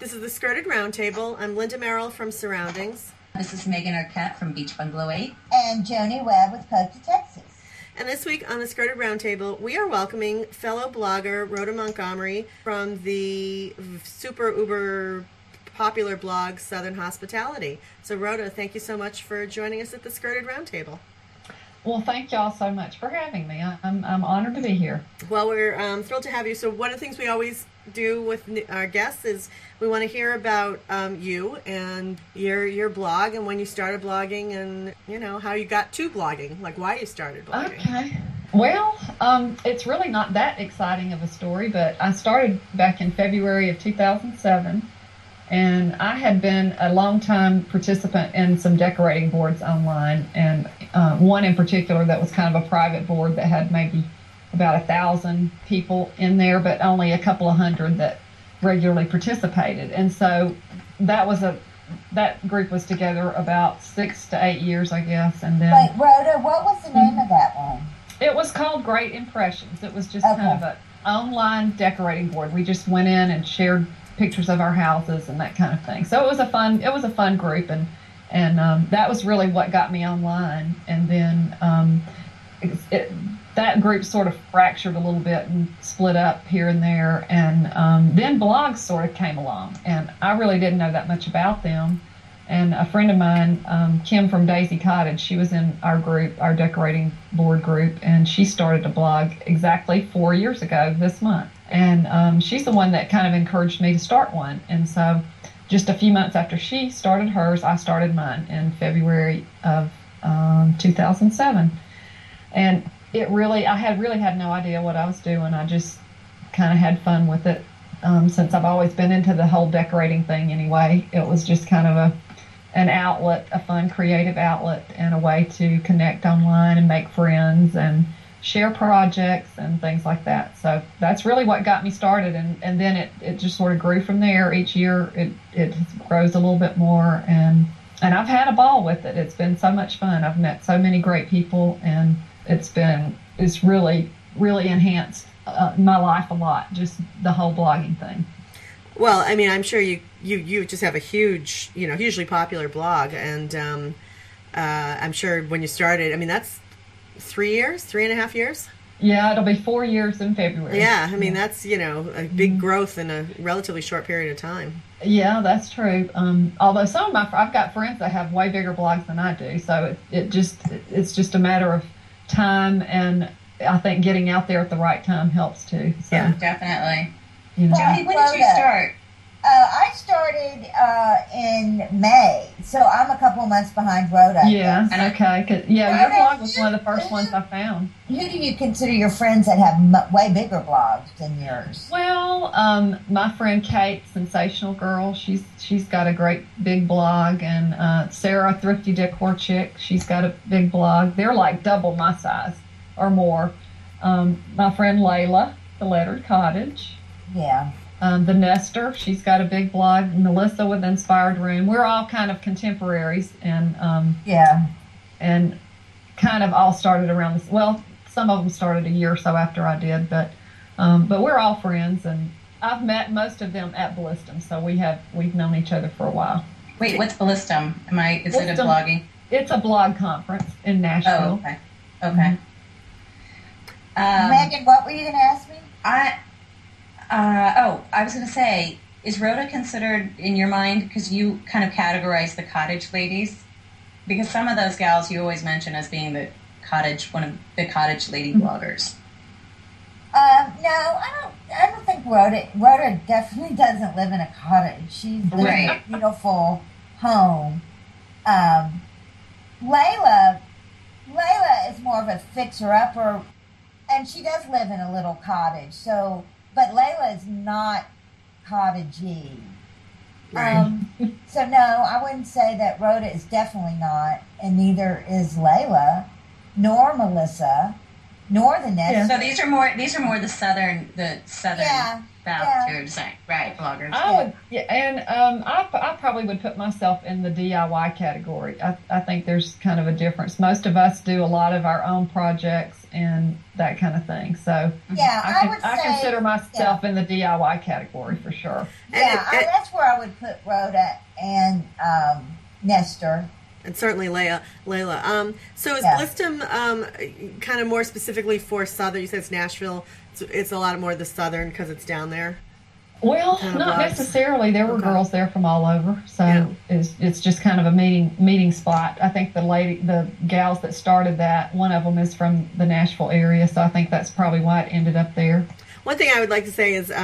This is the Skirted Roundtable. I'm Linda Merrill from Surroundings. This is Megan Arquette from Beach Bungalow 8. And Joni Webb with Costa, Texas. And this week on the Skirted Roundtable, we are welcoming fellow blogger Rhoda Montgomery from the super uber popular blog Southern Hospitality. So Rhoda, thank you so much for joining us at the Skirted Roundtable. Well, thank y'all so much for having me. I'm honored to be here. Well, we're thrilled to have you. So one of the things we always do with our guests is we want to hear about you and your blog and when you started blogging and, you know, how you got to blogging, like why you started blogging. Okay. Well, it's really not that exciting of a story, but I started back in February of 2007. And I had been a long-time participant in some decorating boards online, and one in particular that was kind of a private board that had maybe about 1,000 people in there, but only a couple of hundred that regularly participated. And so that group was together about 6 to 8 years, I guess. And then, wait, Rhoda, what was the name of that one? It was called Great Impressions. It was just kind of an online decorating board. We just went in and shared pictures of our houses and that kind of thing. So it was a fun group, and that was really what got me online. And then that group sort of fractured a little bit and split up here and there. And then blogs sort of came along, and I really didn't know that much about them. And a friend of mine, Kim from Daisy Cottage, she was in our group, our decorating board group, and she started a blog exactly 4 years ago this month. And she's the one that kind of encouraged me to start one. And so just a few months after she started hers, I started mine in February of 2007. And I had no idea what I was doing. I just kind of had fun with it. Since I've always been into the whole decorating thing anyway, it was just kind of an outlet, a fun creative outlet, and a way to connect online and make friends and share projects and things like that. So that's really what got me started, and then it just sort of grew from there. Each year it grows a little bit more, and I've had a ball with it. It's been so much fun. I've met so many great people, and it's really enhanced my life a lot, just the whole blogging thing. Well, I mean, I'm sure you just have a huge, hugely popular blog, and I'm sure when you started, I mean, that's 3.5 years? Yeah, it'll be 4 years in February. Yeah, I mean, that's, a big growth in a relatively short period of time. Yeah, that's true. Although I've got friends that have way bigger blogs than I do, so it's just a matter of time, and I think getting out there at the right time helps too. So, yeah, definitely. Joni, when did you start? I started in May, so I'm a couple of months behind Rhoda. Yeah, okay. Your blog was one of the first ones I found. Who do you consider your friends that have way bigger blogs than yours? Well, my friend Kate, Sensational Girl, she's got a great big blog, and Sarah, Thrifty Decor Chick, she's got a big blog. They're like double my size or more. My friend Layla, The Lettered Cottage. Yeah. The Nester, she's got a big blog. Melissa with Inspired Room. We're all kind of contemporaries, and and kind of all started around this. Well, some of them started a year or so after I did, but we're all friends, and I've met most of them at Ballistum, so we've known each other for a while. Wait, what's Ballistum? Is it a blogging? It's a blog conference in Nashville. Oh, okay. Megan, what were you going to ask me? I was going to say, is Rhoda considered in your mind, because you kind of categorize the cottage ladies, because some of those gals you always mention as being one of the cottage lady bloggers? No, I don't think Rhoda definitely doesn't live in a cottage. She's living in a beautiful home. Layla is more of a fixer-upper, and she does live in a little cottage, but Layla is not cottagey. Right. So no, I wouldn't say that Rhoda is definitely not, and neither is Layla, nor Melissa, nor the Nest. Yeah. So these are more the southern bastard, right? Bloggers. I probably would put myself in the DIY category. I think there's kind of a difference. Most of us do a lot of our own projects, and that kind of thing. So Yeah, I consider myself in the DIY category for sure. Yeah, that's where I would put Rhoda and Nestor. And certainly Layla. So is Blistum kind of more specifically for Southern? You said it's Nashville. It's a lot more the Southern because it's down there. Well, not necessarily. There were girls there from all over, so it's just kind of a meeting spot. I think the gals that started that, one of them is from the Nashville area, so I think that's probably why it ended up there. One thing I would like to say is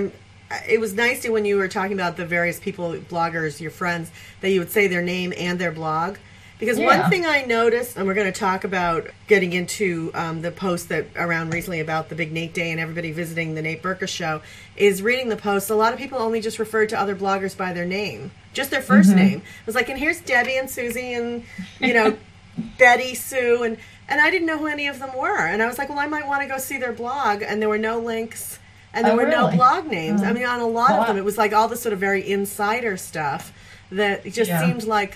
it was nice when you were talking about the various people, bloggers, your friends, that you would say their name and their blog. Because one thing I noticed, and we're going to talk about getting into the post that around recently about the big Nate Day and everybody visiting the Nate Berkus show, is reading the posts. A lot of people only just referred to other bloggers by their name, just their first name. It was like, and here's Debbie and Susie and, Betty, Sue, and I didn't know who any of them were. And I was like, well, I might want to go see their blog. And there were no links. And there were no blog names. I mean, on a lot of them, it was like all this sort of very insider stuff that just seemed like,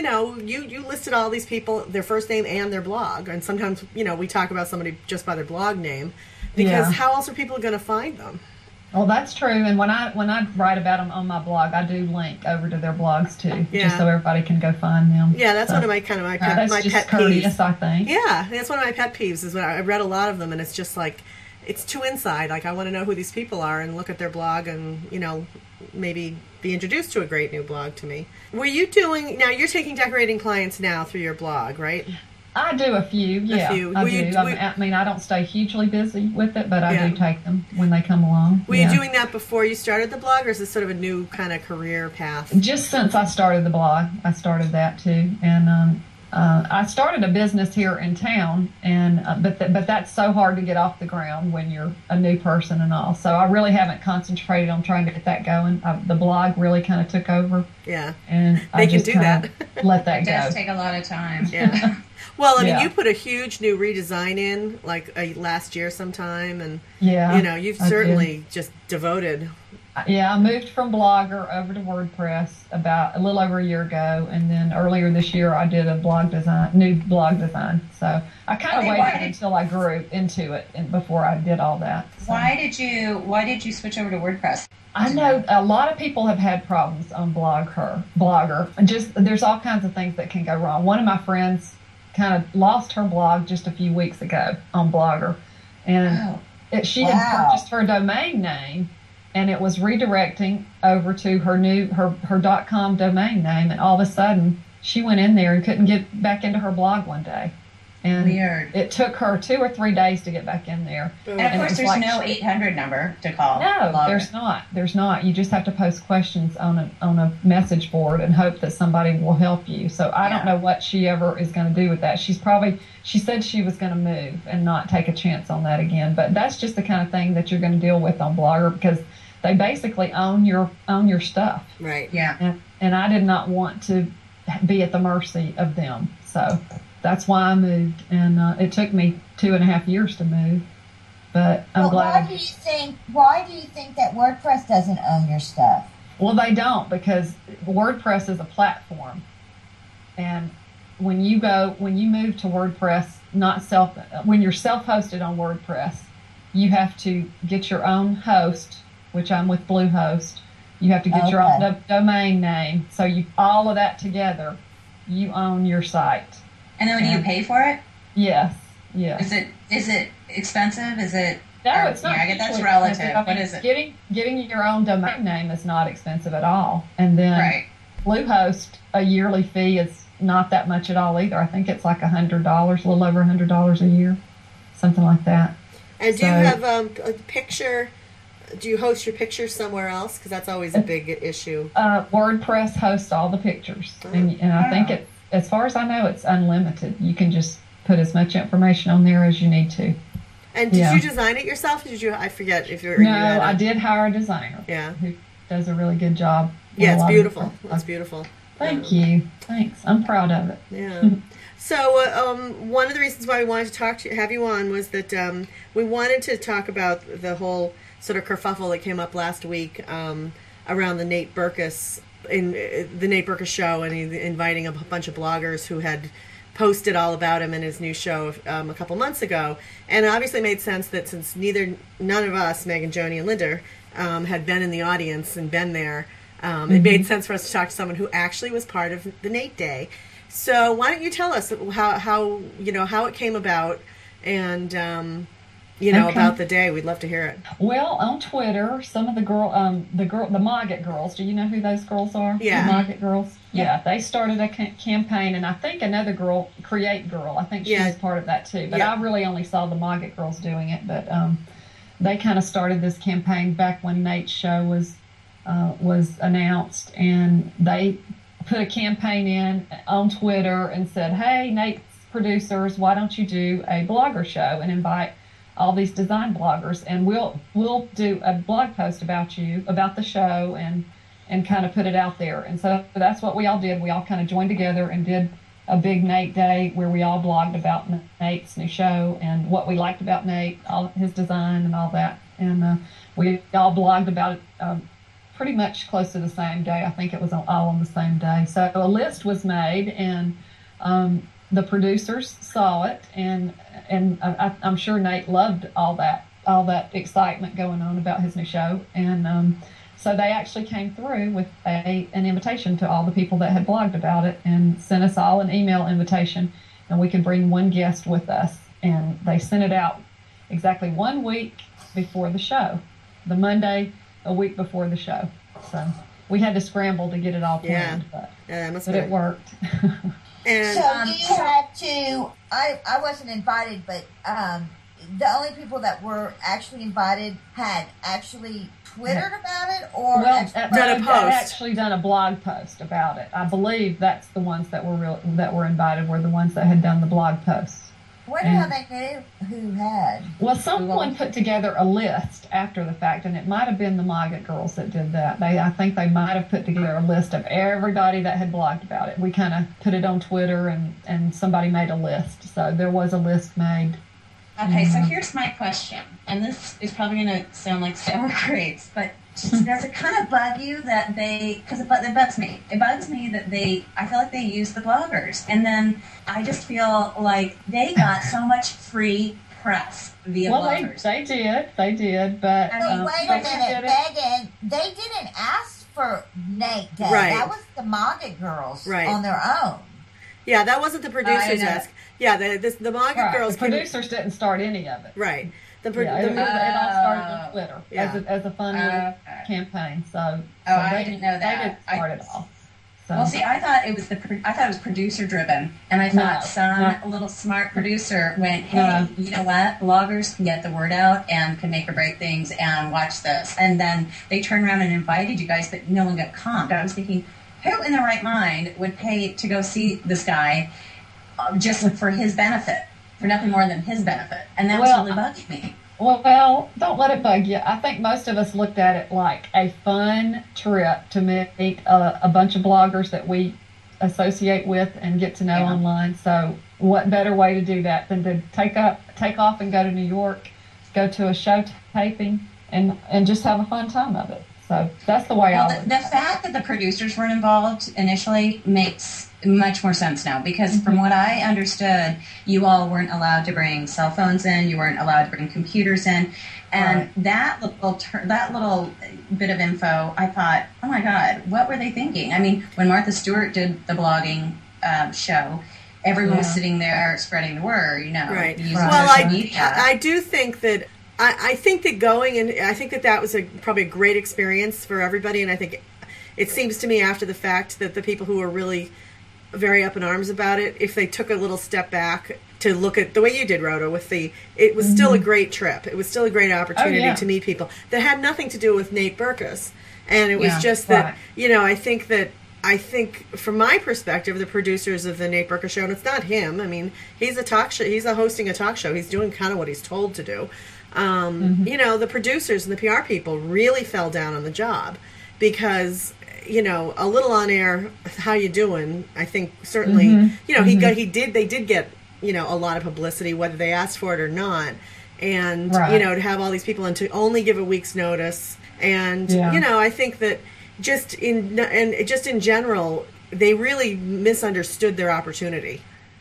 you listed all these people, their first name and their blog. And sometimes, we talk about somebody just by their blog name because how else are people going to find them? Well, that's true. And when I write about them on my blog, I do link over to their blogs too, just so everybody can go find them. Yeah, that's one of my pet courteous, peeves. I think. Yeah, that's one of my pet peeves is when I read a lot of them and it's just like, it's too inside. Like, I want to know who these people are and look at their blog and, maybe be introduced to a great new blog to me. Were you now you're taking decorating clients now through your blog, right? I do a few, yeah. I mean, I don't stay hugely busy with it, but I do take them when they come along. Were you doing that before you started the blog, or is this sort of a new kind of career path? Just since I started the blog, I started that too. And I started a business here in town, and but that's so hard to get off the ground when you're a new person and all. So I really haven't concentrated on trying to get that going. The blog really kind of took over. Yeah, and I just can do that. Let that go. It does take a lot of time. Yeah. Well, I mean, you put a huge new redesign in like last year sometime, and you've certainly just devoted. Yeah, I moved from Blogger over to WordPress about a little over a year ago, and then earlier this year I did a new blog design. So I kind of waited until I grew into it before I did all that. So. Why did you switch over to WordPress? I know a lot of people have had problems on Blogger. And there's all kinds of things that can go wrong. One of my friends kind of lost her blog just a few weeks ago on Blogger, and she had purchased her domain name. And it was redirecting over to her .com domain name, and all of a sudden she went in there and couldn't get back into her blog one day. And weird. It took her 2 or 3 days to get back in there. And of course, there's no 800 number to call. No, there's not. You just have to post questions on a message board and hope that somebody will help you. So I don't know what she ever is going to do with that. She said she was going to move and not take a chance on that again. But that's just the kind of thing that you're going to deal with on Blogger, because they basically own your stuff. Right. Yeah. And I did not want to be at the mercy of them. So that's why I moved. And it took me 2.5 years to move. But I'm glad. Why do you think that WordPress doesn't own your stuff? Well, they don't, because WordPress is a platform. And when you move to WordPress, when you're self-hosted on WordPress, you have to get your own host, which I'm with Bluehost. You have to get your own domain name. So all of that together, you own your site. And then do you pay for it? Yes. Is it expensive? Is it? No, it's not. I guess that's relative. What is it? Getting your own domain name is not expensive at all. And then Bluehost, a yearly fee is not that much at all either. I think it's like $100, a little over $100 a year, something like that. And do you have a picture? Do you host your pictures somewhere else? Because that's always a big issue. WordPress hosts all the pictures, and I think as far as I know, it's unlimited. You can just put as much information on there as you need to. And did you design it yourself? I forget if you're. No, I did hire a designer. Yeah, who does a really good job. Yeah, it's beautiful. It's beautiful. Thank you. Thanks. I'm proud of it. Yeah. So one of the reasons why we wanted to have you on was that we wanted to talk about the whole sort of kerfuffle that came up last week around the Nate Berkus show, and inviting a bunch of bloggers who had posted all about him and his new show a couple months ago, and it obviously made sense that since none of us, Megan, Joni, and Linda, had been in the audience and been there, it made sense for us to talk to someone who actually was part of the Nate Day. So why don't you tell us how it came about and about the day? We'd love to hear it. Well, on Twitter, some of the Mogget girls. Do you know who those girls are? Yeah, the Mogget girls. Yeah, they started a campaign, and I think another girl, Create Girl. I think she was part of that too. But I really only saw the Mogget girls doing it. But they kind of started this campaign back when Nate's show was announced, and they put a campaign in on Twitter and said, "Hey, Nate's producers, why don't you do a blogger show and invite all these design bloggers, and we'll do a blog post about you, about the show, and kind of put it out there." And so that's what we all did. We all kind of joined together and did a big Nate Day where we all blogged about Nate's new show and what we liked about Nate, all his design and all that. And we all blogged about it pretty much close to the same day. I think it was all on the same day. So a list was made, and the producers saw it, and I'm sure Nate loved all that excitement going on about his new show, and so they actually came through with an invitation to all the people that had blogged about it, and sent us all an email invitation, and we could bring one guest with us, and they sent it out exactly 1 week before the show, the Monday a week before the show. So we had to scramble to get it all planned, but it worked. And so you had to, I wasn't invited, but the only people that were actually invited had actually Twittered about it, or actually done a blog post about it. I believe that's the ones that were invited were the ones that had done the blog posts. I wonder how they knew who had. Well, someone put together a list after the fact, and it might have been the Mogget girls that did that. I think they might have put together a list of everybody that had blogged about it. We kind of put it on Twitter, and somebody made a list. So there was a list made. Okay, so here's my question, and this is probably going to sound like sour grapes, but does it kind of bug you that because it bugs me. It bugs me that I feel like they use the bloggers, and then I just feel like they got so much free press via bloggers. They did, but... wait a minute, Megan, they didn't ask for Nate Day. Right. That was the Mogget girls on their own. Yeah, that wasn't the producers' ask. Yeah, the Mogget girls... The producers didn't start any of it. Right. It all started on Twitter as a fun little campaign. So I didn't know that. They didn't start it all. So. Well, see, I thought it was producer driven, and I thought some little smart producer went, "Hey, you know what? Bloggers can get the word out and can make or break things, and watch this." And then they turned around and invited you guys, but no one got comped. I was thinking, who in their right mind would pay to go see this guy just for his benefit? For nothing more than his benefit. And that was really bugging me. Well, don't let it bug you. I think most of us looked at it like a fun trip to meet a bunch of bloggers that we associate with and get to know online. So what better way to do that than to take off and go to New York, go to a show taping, and just have a fun time of it. So that's the way I look. The fact that the producers weren't involved initially makes much more sense now, because from what I understood, you all weren't allowed to bring cell phones in, you weren't allowed to bring computers in, and that little bit of info, I thought, oh my God, what were they thinking? I mean, when Martha Stewart did the blogging show, everyone was sitting there spreading the word, Right. Using social media. I do think that I think that I think that was probably a great experience for everybody, and I think it seems to me after the fact that the people who were really very up in arms about it, if they took a little step back to look at the way you did, Rhoda, it was still a great trip. It was still a great opportunity to meet people that had nothing to do with Nate Berkus, and it was just that I think from my perspective, the producers of the Nate Berkus show, and it's not him. I mean, he's hosting a talk show. He's doing kind of what he's told to do. The producers and the PR people really fell down on the job because, a little on air, how you doing? I think certainly, they did get, a lot of publicity, whether they asked for it or not. And, to have all these people and to only give a week's notice. And, I think that just in general, they really misunderstood their opportunity.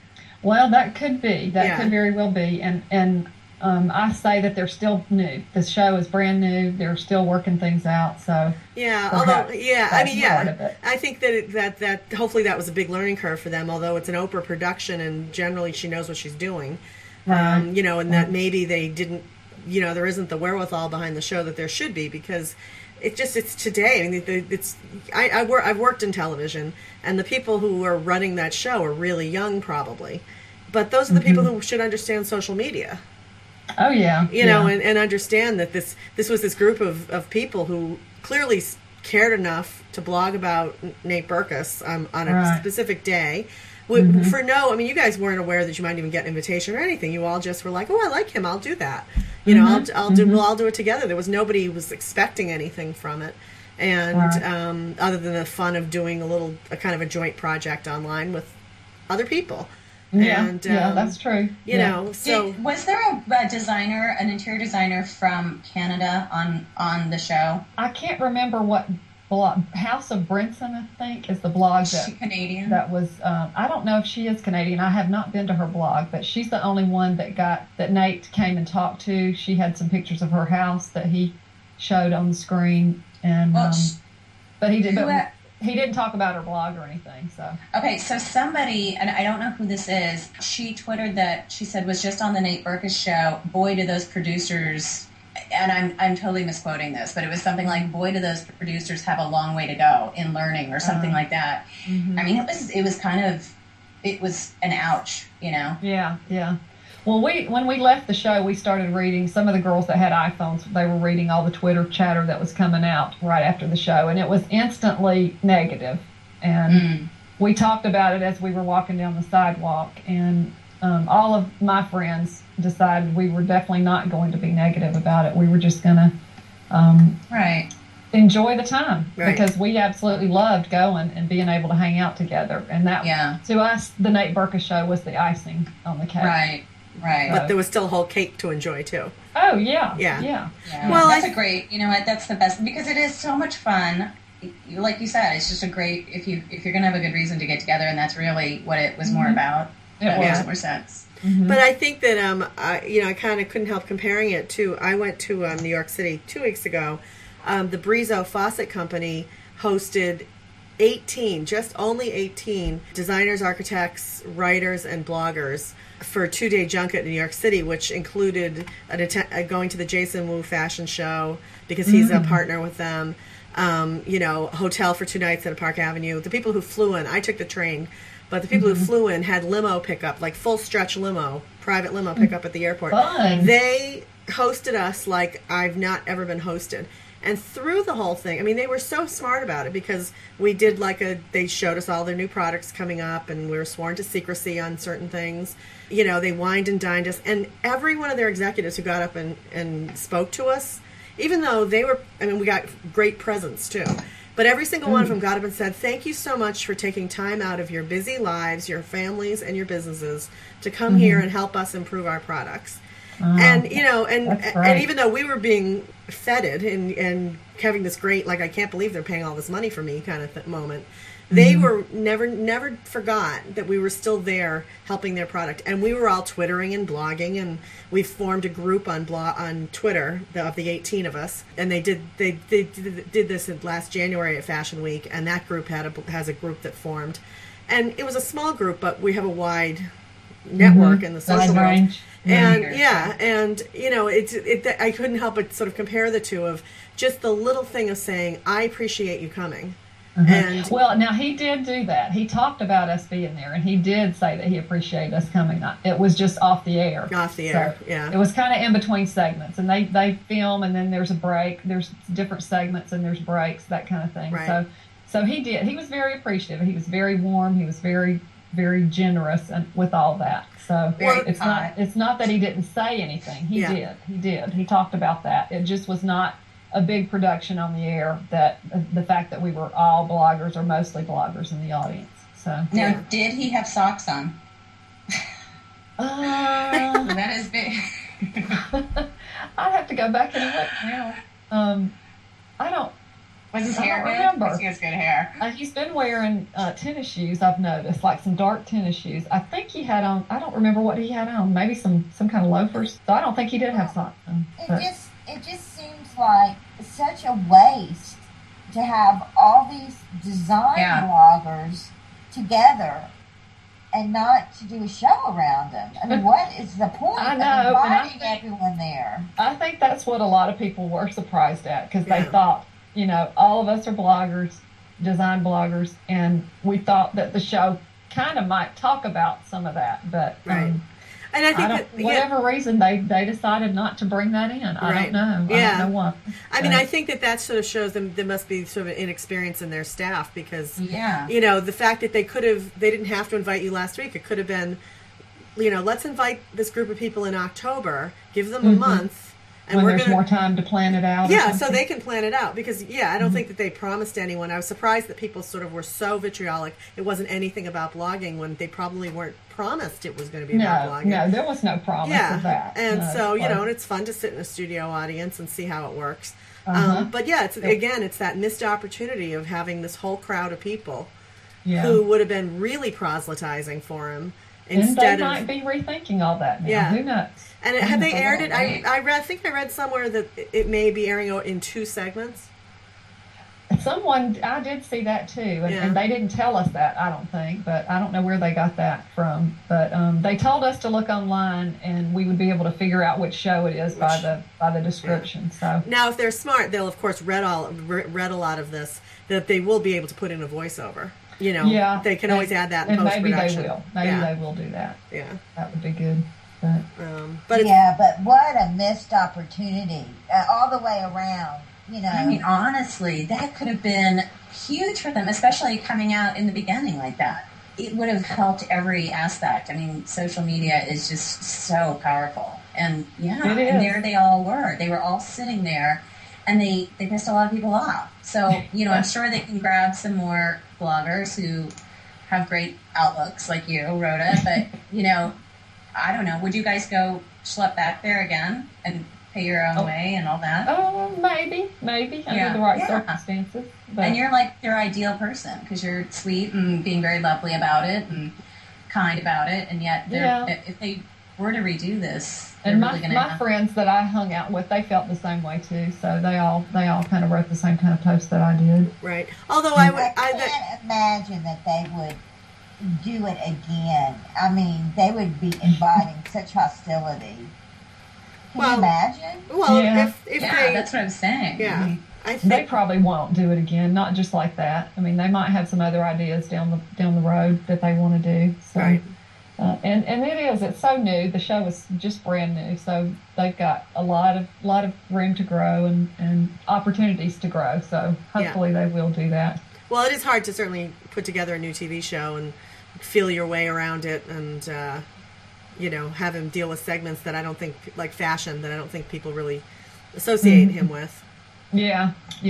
Well, that could be. That Yeah. could very well be. And I say that they're still new. The show is brand new. They're still working things out. So Yeah, perhaps although, yeah, I that's mean, part of yeah, it. I think that hopefully that was a big learning curve for them. Although it's an Oprah production, and generally she knows what she's doing, Right. you know, and that maybe they didn't, you know, there isn't the wherewithal behind the show that there should be, because it's today. I mean, I've worked in television, and the people who are running that show are really young, probably, but those are the people who should understand social media. Oh yeah. You know, and understand that this was this group of people who clearly cared enough to blog about Nate Berkus on a Right. specific day. For no, I mean, you guys weren't aware that you might even get an invitation or anything. You all just were like, "Oh, I like him. I'll do that." You know, we'll all do it together. There was nobody who was expecting anything from it, and Right. other than the fun of doing a kind of a joint project online with other people. Yeah, And, yeah, that's true. You know, so Was there a designer, an interior designer from Canada on the show? I can't remember what blog. House of Brinson, I think, is the blog Is she that Canadian? that was. I don't know if she is Canadian. I have not been to her blog, but she's the only one that Nate came and talked to. She had some pictures of her house that he showed on the screen, and Well, but he did. who But at- he didn't talk about her blog or anything. So Okay, so somebody, and I don't know who this is, she twittered that she said was just on the Nate Berkus show. Boy, do those producers, and I'm totally misquoting this, but it was something like, boy, do those producers have a long way to go in learning, or something like that. I mean, it was an ouch, you know. yeah, yeah. Well, when we left the show, we started reading. Some of the girls that had iPhones, they were reading all the Twitter chatter that was coming out right after the show, and it was instantly negative. And we talked about it as we were walking down the sidewalk, and all of my friends decided we were definitely not going to be negative about it. We were just going to Right. enjoy the time, Right. because we absolutely loved going and being able to hang out together. And that, Yeah. to us, the Nate Berkus show was the icing on the cake. Right. Right. but there was still a whole cake to enjoy too. Oh yeah, Yeah. yeah. Yeah. Well, That's a great, you know what, that's the best, because it is so much fun. Like you said, it's just a great, if you're going to have a good reason to get together, and that's really what it was more about. That was. makes more sense. But I think that I kind of couldn't help comparing it to. I went to New York City 2 weeks ago. The Brizo Faucet Company hosted only 18 designers, architects, writers, and bloggers for a 2-day junket in New York City, which included going to the Jason Wu fashion show, because he's a partner with them. You know, hotel for 2 nights at Park Avenue. The people who flew in, I took the train, but the people who flew in had limo pickup, like full stretch limo, private limo pickup at the airport. Fun. They hosted us like I've not ever been hosted. And through the whole thing, I mean, they were so smart about it, because we did they showed us all their new products coming up, and we were sworn to secrecy on certain things. You know, they wined and dined us, and every one of their executives who got up and spoke to us, even though we got great presents too, but every single one of them got up and said, "Thank you so much for taking time out of your busy lives, your families, and your businesses to come here and help us improve our products." And you know, That's and great. even though we were being feted and having this great, like, I can't believe they're paying all this money for me kind of moment, they were never forgot that we were still there helping their product. And we were all twittering and blogging, and we formed a group on Twitter of the 18 of us, and they did this in last January at Fashion Week, and that group has a group that formed, and it was a small group, but we have a wide network in the social Wide world. range. And Yeah. and you know, I couldn't help but sort of compare the two, of just the little thing of saying, "I appreciate you coming." And Well, now he did do that. He talked about us being there, and he did say that he appreciated us coming. It was just off the air. off the So air, yeah. It was kind of in between segments, and they film, and then there's a break. There's different segments, and there's breaks, that kind of thing. Right. So he did. He was very appreciative. He was very warm. He was very, very generous, and with all that. So Very it's kind. it's not that he didn't say anything. He Yeah. did. He talked about that. It just was not a big production on the air, that the fact that we were all bloggers, or mostly bloggers, in the audience. So Now, did he have socks on? That is big. I'd have to go back and look now. I don't. Was his I hair don't good? remember. 'Cause he has good hair. He's been wearing tennis shoes, I've noticed, like some dark tennis shoes. I think he had on, I don't remember what he had on, maybe some kind of loafers. So I don't think he did have socks on. It just seems like such a waste to have all these design bloggers together and not to do a show around them. I mean, what is the point of inviting everyone there? I think that's what a lot of people were surprised at, because they thought, you know, all of us are bloggers, design bloggers, and we thought that the show kind of might talk about some of that, but and I think whatever reason they decided not to bring that in. I don't know. Yeah. I don't know why. I mean, I think that sort of shows them there must be sort of an inexperience in their staff, because you know, the fact that they didn't have to invite you last week. It could have been, you know, let's invite this group of people in October, give them a month. And when there's more time to plan it out. Yeah, so they can plan it out, because I don't think that they promised anyone. I was surprised that people sort of were so vitriolic. It wasn't anything about blogging when they probably weren't promised it was going to be about blogging. No, there was no promise of that. And so, you know, and it's fun to sit in a studio audience and see how it works. But it's that missed opportunity of having this whole crowd of people who would have been really proselytizing for him. Instead, and they might be rethinking all that now. Yeah. Who knows? And have they aired it? I think I read somewhere that it may be airing in 2 segments. I did see that too, and they didn't tell us that, I don't think, but I don't know where they got that from. But they told us to look online, and we would be able to figure out which show it is by the description. So now, if they're smart, they'll of course read a lot of this, that they will be able to put in a voiceover. You know, they can always add that in post-production. Maybe they will do that. Yeah, that would be good. But what a missed opportunity all the way around. You know, I mean, honestly, that could have been huge for them, especially coming out in the beginning like that. It would have helped every aspect. I mean, social media is just so powerful, and and there they all were. They were all sitting there, and they pissed a lot of people off. So, you know, I'm sure they can grab some more bloggers who have great outlooks like you, Rhoda. But, you know, I don't know. Would you guys go schlep back there again and pay your own way and all that? Oh, maybe under the right circumstances. But. And you're like their ideal person, because you're sweet and being very lovely about it and kind about it. And yet, if they were to redo this, and my friends that I hung out with, they felt the same way too. So they all kind of wrote the same kind of post that I did. Right. Although I can't imagine that they would do it again. I mean, they would be inviting such hostility. Can you imagine? Well, if that's what I'm saying. Yeah. They probably won't do it again, not just like that. I mean, they might have some other ideas down the road that they want to do. So. Right. And it's so new. The show is just brand new, so they've got a lot of room to grow and opportunities to grow. So hopefully they will do that. Well, it is hard to certainly put together a new TV show and feel your way around it, and you know, have him deal with segments that I don't think, like fashion, that I don't think people really associate him with. Yeah.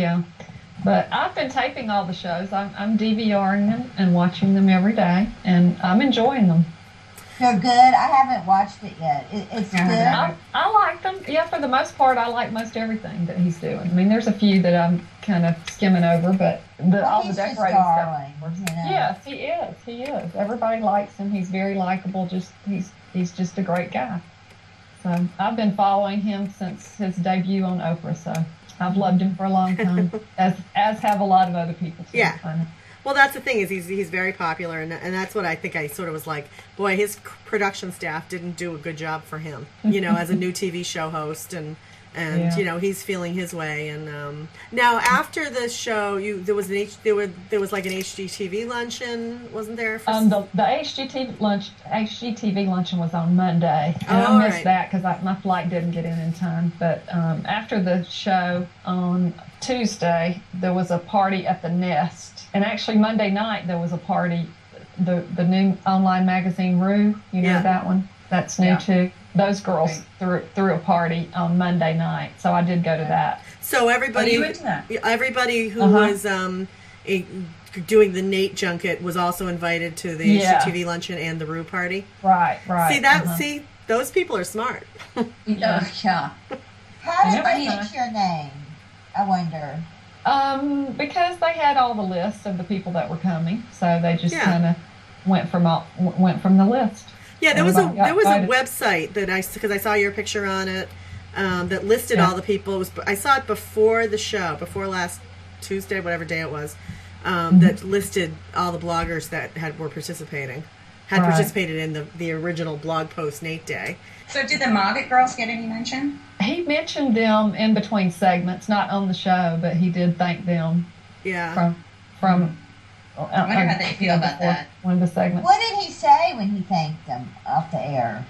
But I've been taping all the shows. I'm DVRing them and watching them every day, and I'm enjoying them. They're good. I haven't watched it yet. It's good. I like them. Yeah, for the most part, I like most everything that he's doing. I mean, there's a few that I'm kind of skimming over, but all the decorating stuff. You know? Yes, he is. He is. Everybody likes him. He's very likable. He's just a great guy. So I've been following him since his debut on Oprah. So I've loved him for a long time, as have a lot of other people too. Yeah. Well, that's the thing, is he's very popular, and that's what I think I sort of was like, boy, his production staff didn't do a good job for him, you know, as a new TV show host, and you know, he's feeling his way. And now after the show, there was like an HGTV luncheon, wasn't there? The HGTV luncheon was on Monday, and I missed that because my flight didn't get in time. But after the show on Tuesday, there was a party at the Nest. And actually, Monday night, there was a party, the new online magazine, Rue, you know that one? That's new, too. Those girls threw a party on Monday night, so I did go to that. So everybody who was doing the Nate junket was also invited to the HGTV luncheon and the Rue party? Right. See, those people are smart. How did they get your name, I wonder? Because they had all the lists of the people that were coming, so they just kind of went from the list. Yeah, there was a website that because I saw your picture on it that listed all the people. I saw it before the show, before last Tuesday, whatever day it was, that listed all the bloggers that were participating. Participated in the original blog post Nate Day. So did the Mogget girls get any mention? He mentioned them in between segments, not on the show, but he did thank them. Yeah. From I wonder how they feel about that. One of the segments. What did he say when he thanked them off the air?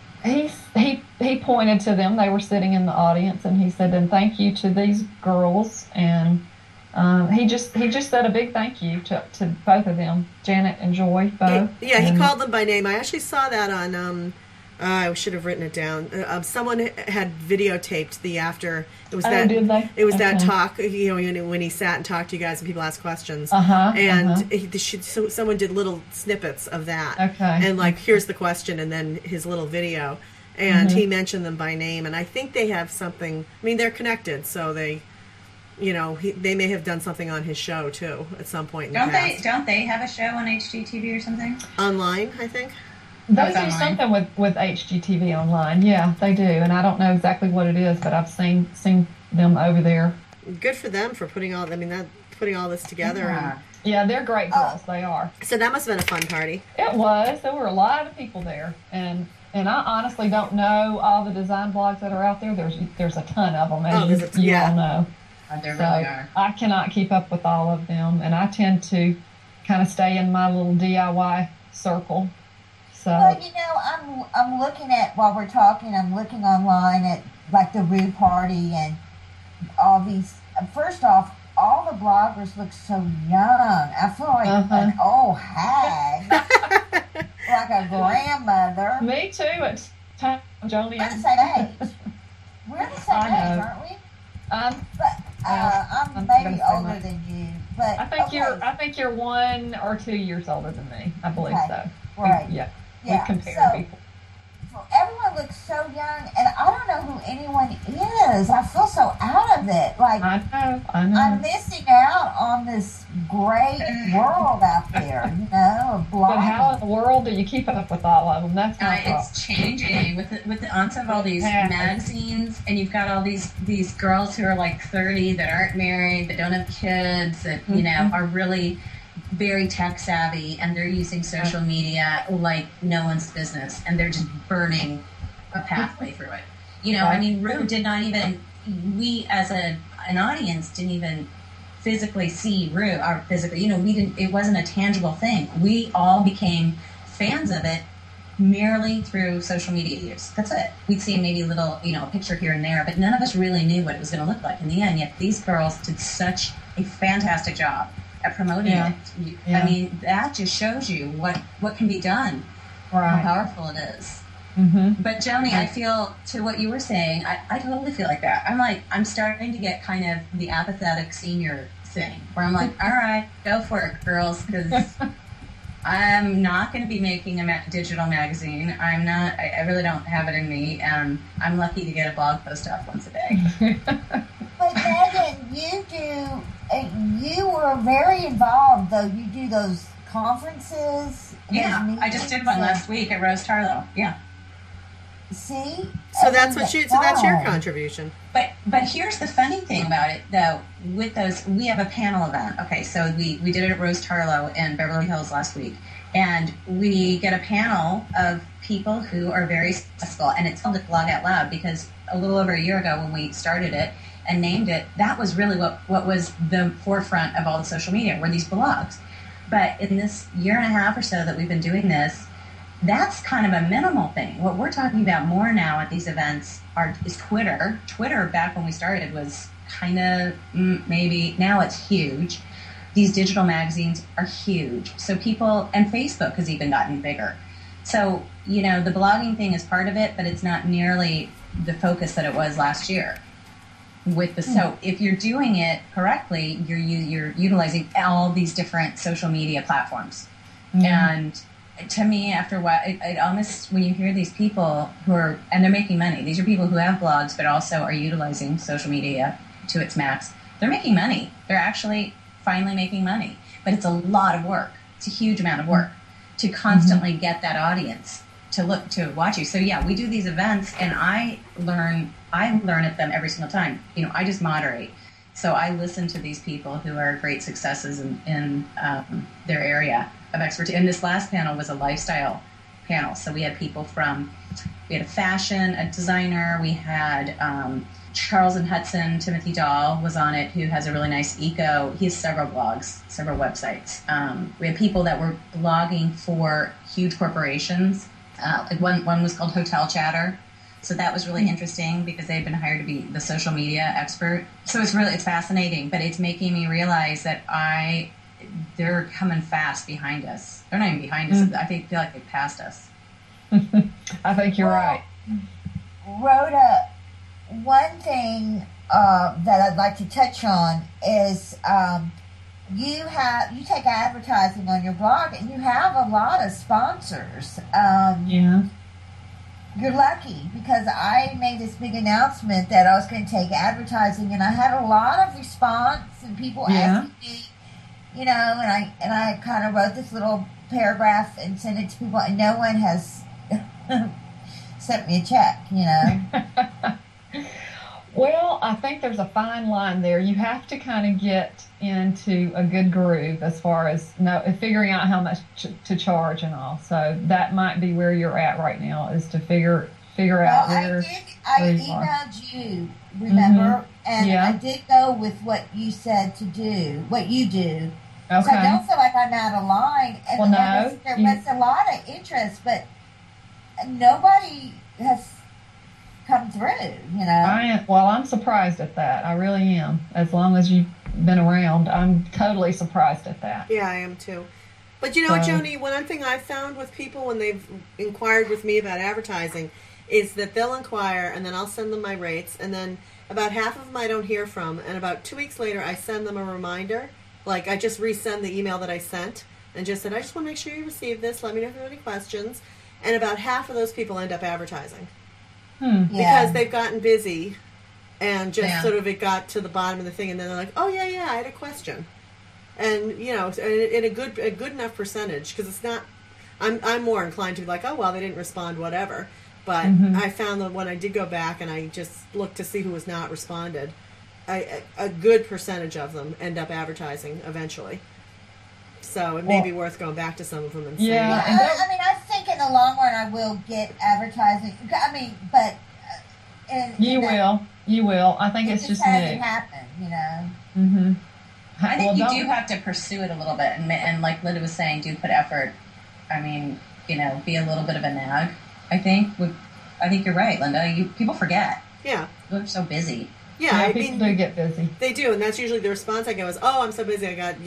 He pointed to them. They were sitting in the audience, and he said, "And thank you to these girls." And he just said a big thank you to both of them, Janet and Joy, both. He called them by name. I actually saw that on. I should have written it down. Someone had videotaped the after. It was did they? It was that talk. When he sat and talked to you guys and people asked questions. Someone did little snippets of that. Okay. And here's the question, and then his little video, and he mentioned them by name. And I think they have something. I mean, they're connected, so they. They may have done something on his show too at some point in the past. Don't they have a show on HGTV or something? Online, I think. They do something with HGTV online. Yeah, they do, and I don't know exactly what it is, but I've seen them over there. Good for them for putting all this together. Yeah, yeah, they're great girls. They are. So that must have been a fun party. It was. There were a lot of people there, and I honestly don't know all the design blogs that are out there. There's a ton of them, as you all know. There really are. I cannot keep up with all of them, and I tend to kind of stay in my little DIY circle. So. Well, I'm looking at, while we're talking, I'm looking online at the Rue Party and all these. First off, all the bloggers look so young. I feel like an old hag, like a grandmother. Me too. It's time, Joni. We're the same age. We're the same age, aren't we? I'm maybe older than you, but I think you're 1 or 2 years older than me. I believe so. Right. We compare people. Everyone looks so young, and I don't know who anyone is. I feel so out of it. I know. I'm missing out on this great world out there, of blogging. But how in the world do you keep up with all of them? That's my problem. It's changing with the onset of all these magazines, and you've got all these girls who are 30 that aren't married, that don't have kids, that are really very tech savvy, and they're using social media like no one's business, and they're just burning a pathway through it. I mean, Rue did not even, we as an audience didn't even physically see Rue, or physically, we didn't, it wasn't a tangible thing. We all became fans of it merely through social media use. That's it. We'd see maybe a little, a picture here and there, but none of us really knew what it was going to look like in the end, yet these girls did such a fantastic job at promoting it. I mean, that just shows you what can be done, how powerful it is. Mm-hmm. But Joni, I feel, to what you were saying, I totally feel like that. I'm starting to get kind of the apathetic senior thing, where I'm like, all right, go for it, girls, because I'm not going to be making a digital magazine. I'm not. I really don't have it in me. I'm lucky to get a blog post up once a day. But Megan, you were very involved, though. You do those conferences. Yeah, I just did one last week at Rose Tarlow. Yeah. See? So that's your contribution. But here's the funny thing about it, though. With those, we have a panel event. Okay, so we did it at Rose Tarlow in Beverly Hills last week, and we get a panel of people who are very successful, and it's called the Blog Out Loud, because a little over a year ago when we started it and named it, that was really what was the forefront of all the social media, were these blogs. But in this year and a half or so that we've been doing this, that's kind of a minimal thing. What we're talking about more now at these events is Twitter. Twitter, back when we started, was kind of maybe, now it's huge. These digital magazines are huge. So people, and Facebook has even gotten bigger. So, the blogging thing is part of it, but it's not nearly the focus that it was last year. So if you're doing it correctly, you're utilizing all these different social media platforms. Mm-hmm. And to me, after a while, it almost, when you hear these people and they're making money, these are people who have blogs but also are utilizing social media to its max. they're making money. They're actually finally making money. But it's a lot of work. It's a huge amount of work to constantly get that audience to watch you. So yeah, we do these events, and I learn at them every single time. I just moderate. So I listen to these people who are great successes in their area of expertise. And this last panel was a lifestyle panel. So we had people we had a fashion, a designer, we had Charles and Hudson, Timothy Dahl was on it, who has a really nice he has several blogs, several websites. We had people that were blogging for huge corporations. Like one was called Hotel Chatter. So that was really interesting because they'd been hired to be the social media expert. So it's fascinating, but it's making me realize that they're coming fast behiund us. They're not even behind us. I feel like they passed us. I think you're right. Rhoda, one thing that I'd like to touch on is you take advertising on your blog, and you have a lot of sponsors. Yeah. You're lucky, because I made this big announcement that I was going to take advertising, and I had a lot of response and people asking me, and I kind of wrote this little paragraph and sent it to people, and no one has sent me a check, Well, I think there's a fine line there. You have to kind of get into a good groove as far as figuring out how much to charge and all. So that might be where you're at right now, is to figure out where. I emailed you, remember, and I did go with what you said to do, what you do. Okay. So I don't feel like I'm out of line. And there was a lot of interest, but nobody has come through, I'm surprised at that. I really am. As long as you've been around, I'm totally surprised at that. Yeah, I am too. But you know what, Joni, one thing I've found with people when they've inquired with me about advertising is that they'll inquire, and then I'll send them my rates, and then about half of them I don't hear from, and about 2 weeks later I send them a reminder. Like, I just resend the email that I sent and just said, I just want to make sure you received this. Let me know if you have any questions. And about half of those people end up advertising. Because they've gotten busy and just sort of it got to the bottom of the thing, and then they're like, oh, yeah, I had a question. And, in a good enough percentage, because it's not, I'm more inclined to be like, oh, well, they didn't respond, whatever. But I found that when I did go back and I just looked to see who was not responded, a good percentage of them end up advertising eventually. So it may be worth going back to some of them and saying, I think in the long run I will get advertising. But you will. I think it's just hasn't happened, I think you do have to pursue it a little bit, and like Linda was saying, do put effort. Be a little bit of a nag. I think you're right, Linda. People forget. Yeah, we're so busy. Yeah, people do get busy. They do, and that's usually the response I get is, "Oh, I'm so busy. I got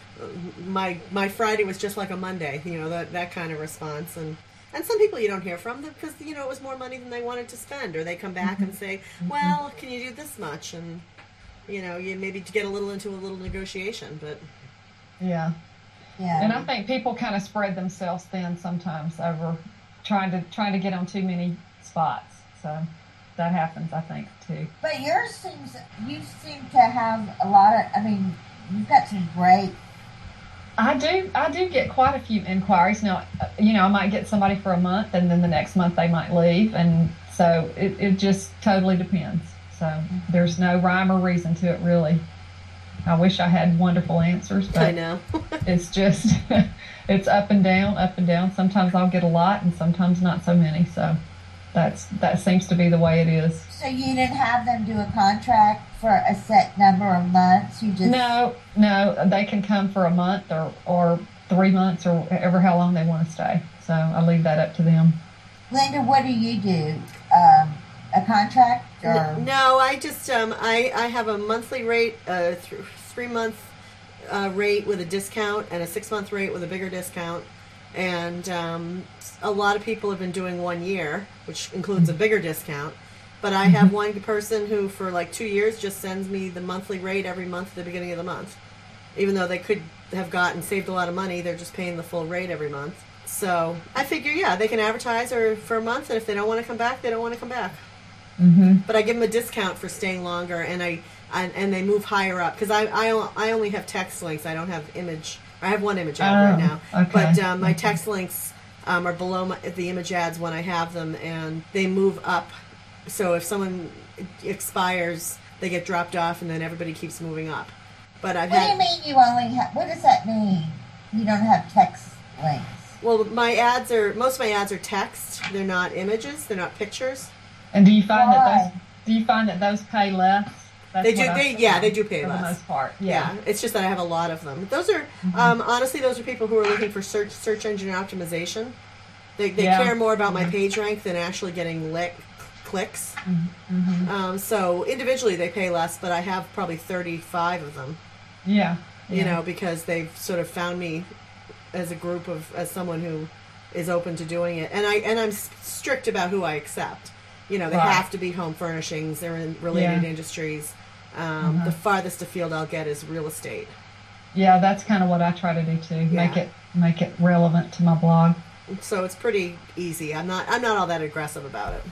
my Friday was just like a Monday." That kind of response, and some people you don't hear from because it was more money than they wanted to spend, or they come back and say, "Well, can you do this much?" And you maybe to get into a little negotiation, but yeah. And I think people kind of spread themselves thin sometimes over trying to get on too many spots. So that happens, I think, too. But you seem to have a lot of, you've got some great. I do get quite a few inquiries. Now, I might get somebody for a month, and then the next month they might leave, and so it just totally depends. So there's no rhyme or reason to it, really. I wish I had wonderful answers, but I know. It's just, it's up and down, up and down. Sometimes I'll get a lot, and sometimes not so many. So that seems to be the way it is. So you didn't have them do a contract for a set number of months? You just No, they can come for a month or 3 months or ever how long they want to stay. So I leave that up to them. Linda, what do you do? A contract? Or? No, I just I have a monthly rate, 3 month rate with a discount, and a 6 month rate with a bigger discount. And a lot of people have been doing 1 year, which includes a bigger discount. But I have one person who, for like 2 years, just sends me the monthly rate every month at the beginning of the month. Even though they could have saved a lot of money, they're just paying the full rate every month. So I figure, they can advertise for a month, and if they don't want to come back, they don't want to come back. But I give them a discount for staying longer, and I and they move higher up because I only have text links. I don't have image. I have one image ad right now, okay. But my text links are below the image ads when I have them, and they move up. So if someone expires, they get dropped off, and then everybody keeps moving up. But What do you mean you only have? What does that mean? You don't have text links? Well, most of my ads are text. They're not images. They're not pictures. And do you find that those pay less? They do pay for less. the most part. Yeah, it's just that I have a lot of them. Those are honestly, those are people who are looking for search engine optimization. They care more about my page rank than actually getting clicks. So individually they pay less, but I have probably 35 of them. Yeah. You know, because they've sort of found me as a group as someone who is open to doing it, and I'm strict about who I accept. You know, they have to be home furnishings. They're in related industries. The farthest afield I'll get is real estate. Yeah, that's kind of what I try to do too. Yeah. Make it relevant to my blog. So it's pretty easy. I'm not all that aggressive about it.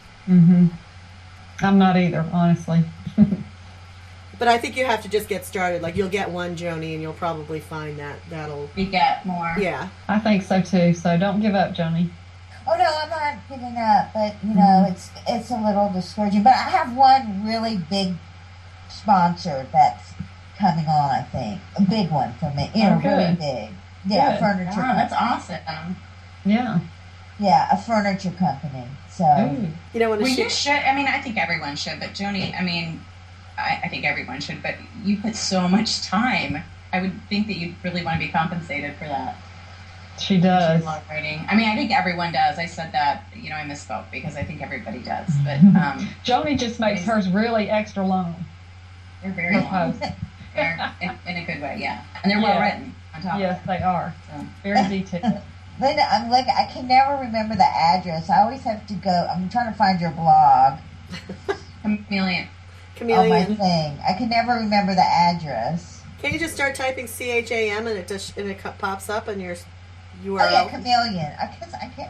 I'm not either, honestly. But I think you have to just get started. Like, you'll get one, Joni, and you'll probably find that'll get more. Yeah, I think so too. So don't give up, Joni. Oh no, I'm not giving up, but you know, it's a little discouraging. But I have one really big sponsor that's coming on. I think a big one for me. You know, really big. Yeah, Good. furniture. Oh, that's awesome. Yeah. Yeah, a furniture company. So you know, you should. I mean, I think everyone should. But Joni, I mean, I think everyone should. But you put so much time. I would think that you'd really want to be compensated for that. She does. Blog writing. I mean, I think everyone does. I said that. You know, I misspoke because I think everybody does. But Joni just makes hers really extra long. They're very long. They're in a good way, yeah. And they're well written on top. Yes, they are. So. Very detailed. Linda, I can never remember the address. I always have to go. I'm trying to find your blog. Chameleon. On my thing. I can never remember the address. Can't you just start typing CHAM and it pops up on your URL? Oh yeah, Chameleon. I can't.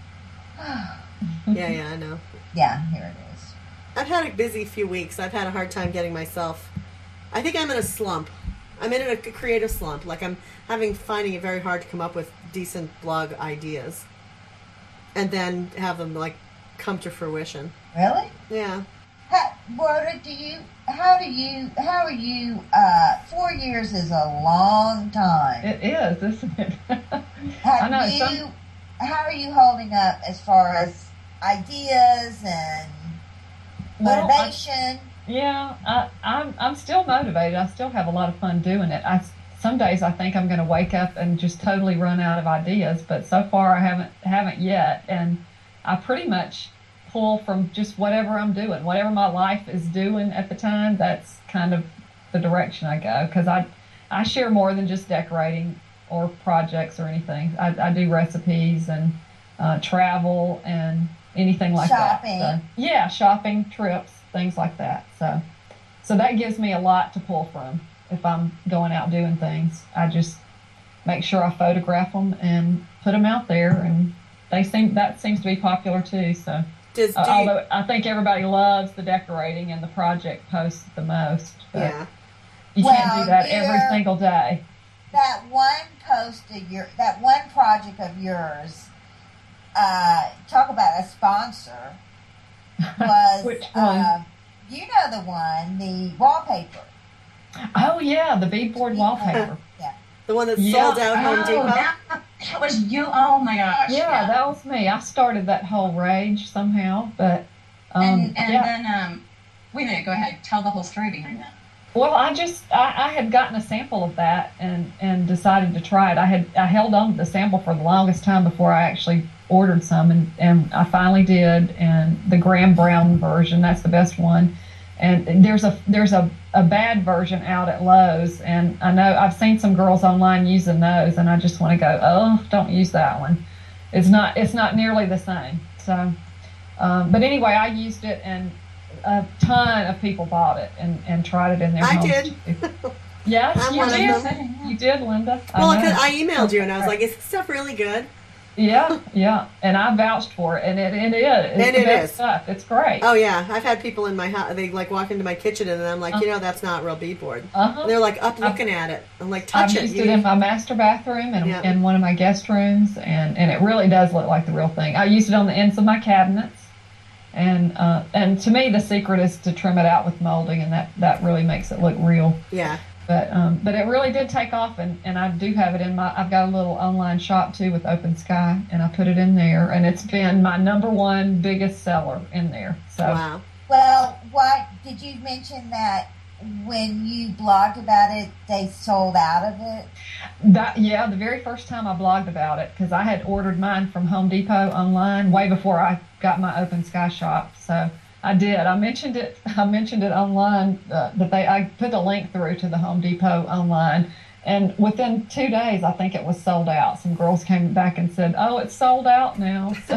Yeah, I know. Yeah, here it is. I've had a busy few weeks. I've had a hard time getting myself. I think I'm in a slump. I'm in a creative slump. Like, I'm finding it very hard to come up with decent blog ideas, and then have them like come to fruition. Really? Yeah. Rhoda, how are you, 4 years is a long time. It is, isn't it? How are you holding up as far as ideas and motivation? I'm still motivated. I still have a lot of fun doing it. Some days I think I'm going to wake up and just totally run out of ideas, but so far I haven't yet. And I pretty much pull from just whatever I'm doing, whatever my life is doing at the time. That's kind of the direction I go, because I share more than just decorating or projects or anything. I do recipes and travel and anything like shopping. that. So, shopping, trips, things like that. So that gives me a lot to pull from. If I'm going out doing things, I just make sure I photograph them and put them out there, and that seems to be popular too. So, although I think everybody loves the decorating and the project posts the most, but you can't do that every single day. That one that one project of yours, talk about a sponsor, was which one? You know the one, the wallpaper. Oh yeah, the beadboard wallpaper. Yeah. The one that sold out Home Depot. That was you. Oh my gosh. Yeah, that was me. I started that whole rage somehow, but then wait a minute. Go ahead. Tell the whole story behind that. Well, I had gotten a sample of that and decided to try it. I held on to the sample for the longest time before I actually ordered some, and I finally did. And the Graham Brown version, that's the best one. And there's a bad version out at Lowe's, and I know I've seen some girls online using those, and I just want to go, oh, don't use that one. It's not nearly the same. So, but anyway, I used it, and a ton of people bought it and tried it in their homes. I did. Yes, you did. You did, Linda. Well, because I emailed you, and I was like, is this stuff really good? Yeah, and I vouched for it, and it is. It's And the it best is. stuff. It's great. Oh yeah, I've had people in my house. They like walk into my kitchen, and I'm like, that's not real beadboard. Uh-huh. And they're like up looking at it. I'm like, I've touch it. used it in my master bathroom and Yeah. in one of my guest rooms, and it really does look like the real thing. I used it on the ends of my cabinets, and to me the secret is to trim it out with molding, and that really makes it look real. Yeah. But it really did take off, and I do have it in I've got a little online shop too with Open Sky, and I put it in there, and it's been my number one biggest seller in there. So Wow. Well, what did you mention that when you blogged about it, they sold out of it? the very first time I blogged about it, because I had ordered mine from Home Depot online way before I got my Open Sky shop. So I did. I mentioned it online I put the link through to the Home Depot online, and within 2 days, I think it was sold out. Some girls came back and said, "Oh, it's sold out now." So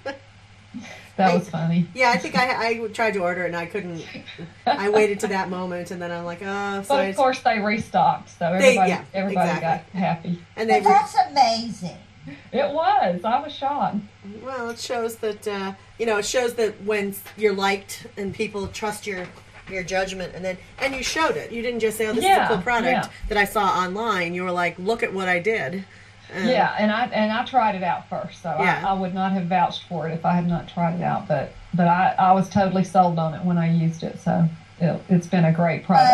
that was funny. Yeah, I think I tried to order it and I couldn't. I waited to that moment, and then I'm like, oh. So But of course, they restocked, so everybody exactly. got happy. And But that's amazing. It was. I was shocked. well, it shows that it shows that when you're liked and people trust your judgment, and you showed it. You didn't just say, "Oh, this is a cool product that I saw online." You were like, "Look at what I did." And I tried it out first, so I would not have vouched for it if I had not tried it out. But I was totally sold on it when I used it, so it's been a great product.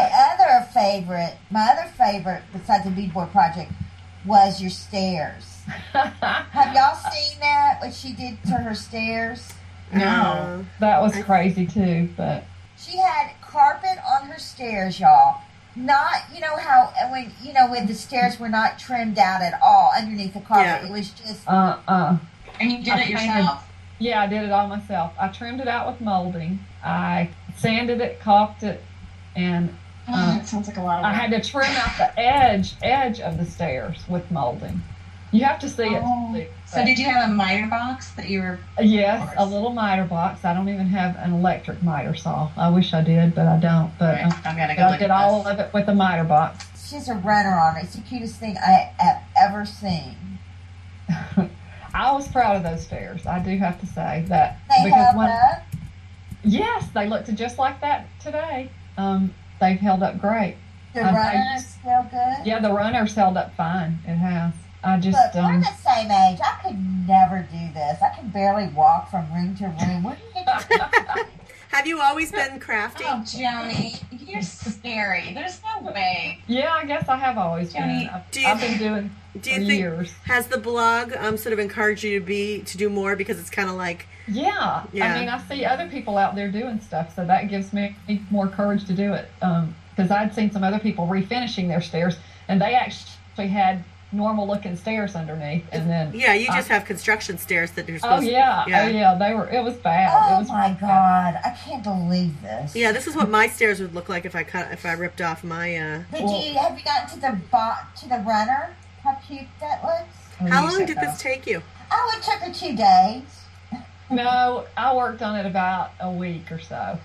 My other favorite besides the beadboard project was your stairs. Have y'all seen that? What she did to her stairs? No. That was crazy too, but She had carpet on her stairs, y'all. Not, how when the stairs were not trimmed out at all underneath the carpet. Yeah. It was just And you did it yourself. Yeah, I did it all myself. I trimmed it out with molding. I sanded it, caulked it, and That sounds like a lot of work. I had to trim out the edge of the stairs with molding. You have to see it. So did you have a miter box that you were... Yes, a little miter box. I don't even have an electric miter saw. I wish I did, but I don't. But Right. I've got to go I look did at all this. of it with a miter box. she's a runner on it. It's the cutest thing I have ever seen. I was proud of those stairs. I do have to say that. They held up. Yes, they looked just like that today. They've held up great. The runner's still good. Yeah, the runner's held up fine. It has. I just Look, we're the same age. I could never do this. I can barely walk from room to room. Where do you get your Have you always been crafty? Oh, Joni, you're scary. There's no way. Yeah, I guess I have always been. Jenny, I've been doing Do you for think years. has the blog sort of encouraged you to do more, because it's kind of like Yeah. Yeah. I mean, I see other people out there doing stuff, so that gives me more courage to do it. Because I'd seen some other people refinishing their stairs, and they actually had normal looking stairs underneath, and then you just have construction stairs that you're oh supposed yeah, to, they were. It was bad. Oh it was my bad. God! I can't believe this. Yeah, this is what my stairs would look like if I ripped off my. Have you gotten to the runner? How cute that looks. How long did this take you? Oh, it took her 2 days. No, I worked on it about a week or so.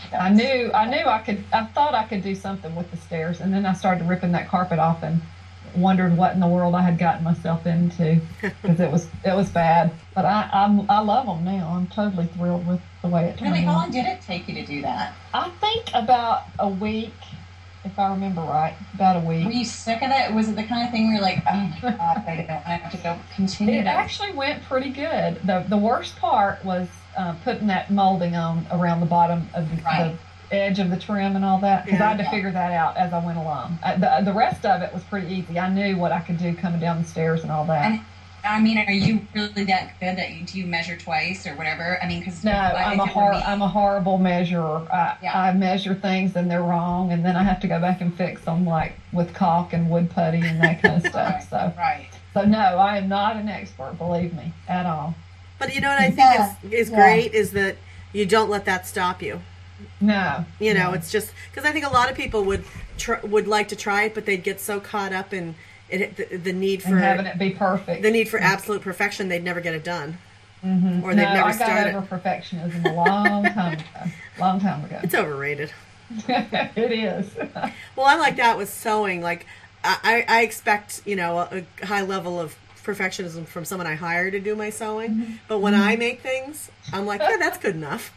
I thought I could do something with the stairs, and then I started ripping that carpet off and wondered what in the world I had gotten myself into, because it was bad. But I love them now. I'm totally thrilled with the way it turned Really, how out. long did it take you to do that? I think about a week, if I remember right. About a Were week. you sick of it? Was it the kind of thing where you're like, oh my God, I have to go continue It to... actually went pretty good. The worst part was putting that molding on around the bottom of the edge of the trim and all that, because I had to figure that out as I went along. The rest of it was pretty easy. I knew what I could do coming down the stairs and all that. And, I mean, are you really that good that do you measure twice or whatever? I mean, because... No, I'm a horrible measurer. I measure things and they're wrong, and then I have to go back and fix them, like with caulk and wood putty and that kind of stuff. So no, I am not an expert, believe me, at all. But you know what I think is great is that you don't let that stop you. No, It's just because I think a lot of people would like to try it, but they'd get so caught up in the need for and having it be perfect, the need for absolute perfection, they'd never get it done, mm-hmm. or they'd never I start got over perfectionism a long time ago. It's overrated. It is. Well, I'm like that with sewing. Like I expect a high level of perfectionism from someone I hire to do my sewing. But when I make things, I'm like, yeah, that's good enough.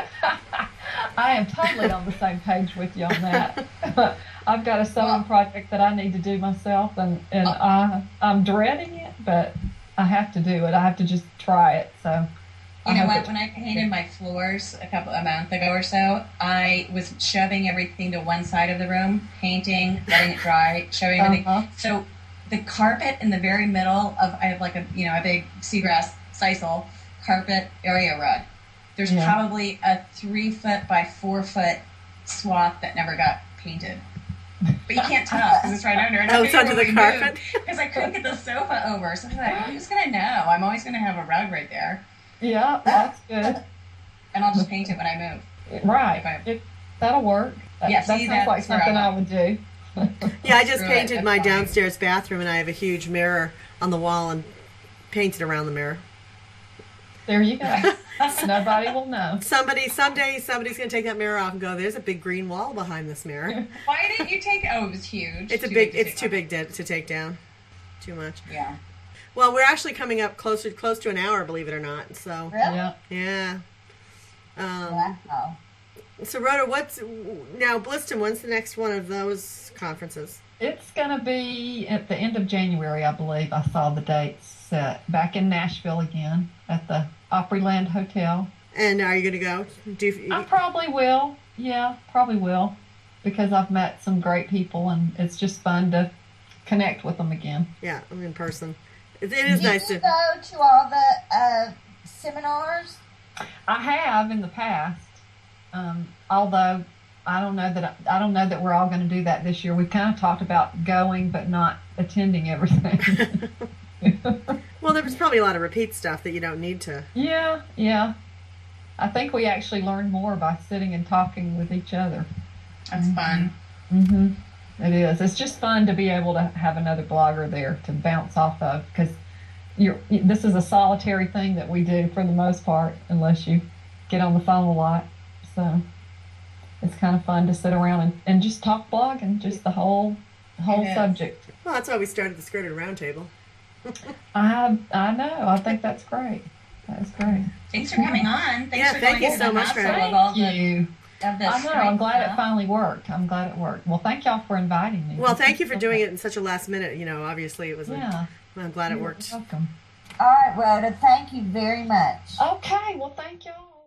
I am totally on the same page with you on that. I've got a sewing project that I need to do myself, and I'm dreading it, but I have to do it. I have to just try it. So, you know what? When I painted my floors a month ago or so, I was shoving everything to one side of the room, painting, letting it dry, shoving everything. So the carpet in the very middle of, I have like a big seagrass sisal carpet area rug. There's probably a 3 foot by 4 foot swath that never got painted. But you can't tell because it's right under. And it's under the carpet? Because I couldn't get the sofa over. So I was like, who's going to know? I'm always going to have a rug right there. Yeah, that's good. And I'll just paint it when I move. Right. That'll work. That sounds like something I would do. Yeah, I just painted my downstairs bathroom, and I have a huge mirror on the wall and painted around the mirror. There you go. Nobody will know. Someday, somebody's going to take that mirror off and go, there's a big green wall behind this mirror. Why didn't you take it? Oh, it was huge. It's too big to take down. Too much. Yeah. Well, we're actually coming up close to an hour, believe it or not. So Really? Yeah. Wow. So Rhoda, now Bliston? When's the next one of those conferences? It's going to be at the end of January, I believe. I saw the dates set back in Nashville again at the Opryland Hotel. And are you going to go? I probably will. Yeah, probably will, because I've met some great people, and it's just fun to connect with them again. Yeah, I'm in person. It is nice to go to all the seminars. I have in the past, although I don't know that we're all going to do that this year. We kind of talked about going, but not attending everything. Well, there was probably a lot of repeat stuff that you don't need to. Yeah. I think we actually learn more by sitting and talking with each other. That's fun. Mm-hmm. It is. It's just fun to be able to have another blogger there to bounce off of, because this is a solitary thing that we do for the most part, unless you get on the phone a lot. So it's kind of fun to sit around and just talk blogging, just the whole subject. Well, that's why we started the Skirted Roundtable. I know. I think that's great. That's great. Thanks for coming on. Thank you so much for having me. Thank you. I know. I'm glad it finally worked. Well, thank y'all for inviting me. Well, thank you for doing it in such a last minute. Obviously it was. I'm glad it worked. Welcome. All right, Rhoda. Thank you very much. Okay. Well, thank y'all.